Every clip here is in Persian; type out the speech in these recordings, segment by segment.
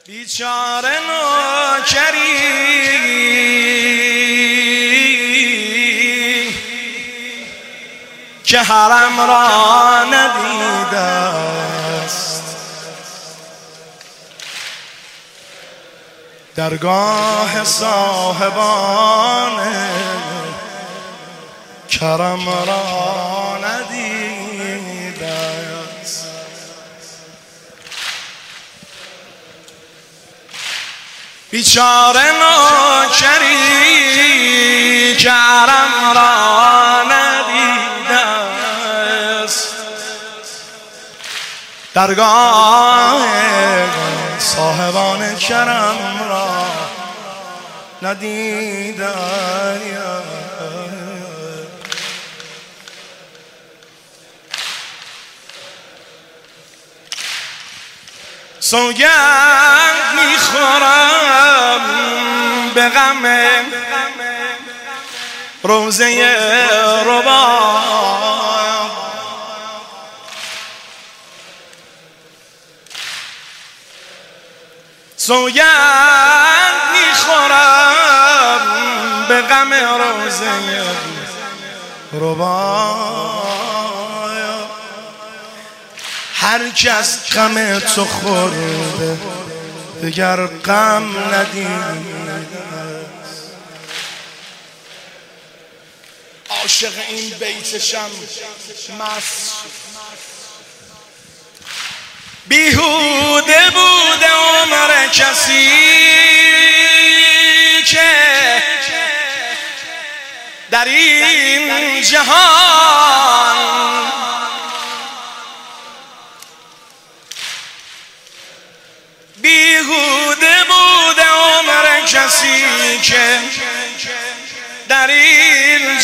بیچاره نوکری که حرم را ندیده است، درگاه صاحبان کرم را ندیده است. بیچاره نوکری که حرم را ندیده است، درگاه صاحبان کرم را ندیده است. سوگند میخورم به غم روزه رباب، سوگند میخورم به غم روزه رباب. هر کس غم تو خورده دگر غم ندیده. عاشق این بیتشم مست، بیهوده بوده عمر کسی که در این جهان بیهوده بوده عمر کسی که در این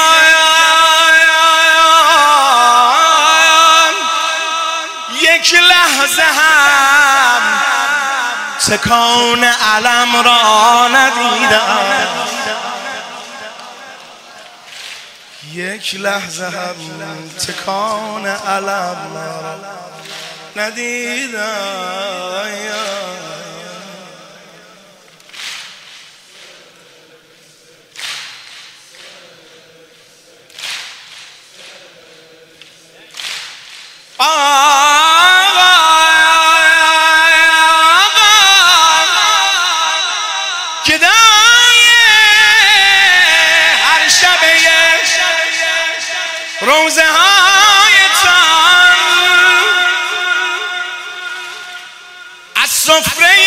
جهان یک لحظه هم تکان علم را ندیده، یک لحظه هم تکان علم را ندیده. گدای هر شب روزه هایتان از سفره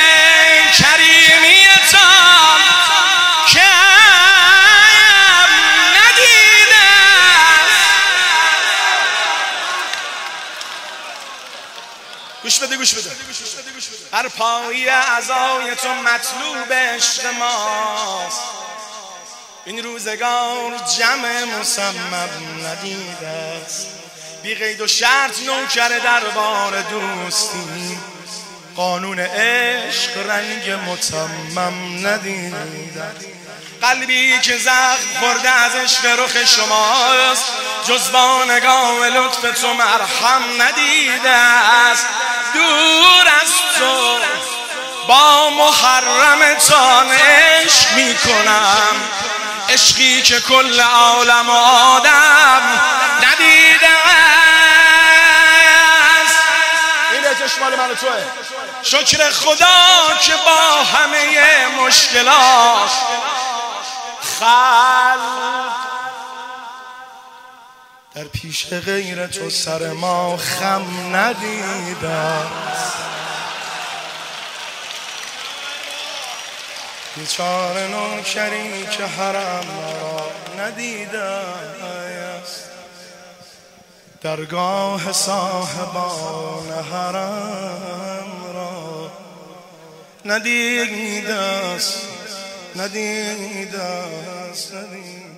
کریمیتان که ندیده. گوش بده گوش بده. هر پایه اعضای تو مطلوب عشق ماست، این روزگار جمع مصمم ندیده است. بی قید و شرط نوکر دربار دوستی، قانون عشق رنگ متمم ندیده. قلبی که زخم خورده از عشق رخ شماست، جز با نگاه لطف تو مرهم ندیده است. دور از تو با محرمتان عشق می کنم، عشقی که کل عالم و آدم ندیده است. این بیتش مال من و توه. شکر خدا که با همه مشکلات خلق در پیش غیر تو سر ما خم ندیده است. بیچاره نوکری که حرم را ندیده است، درگاه صاحبان حرم را ندیده است.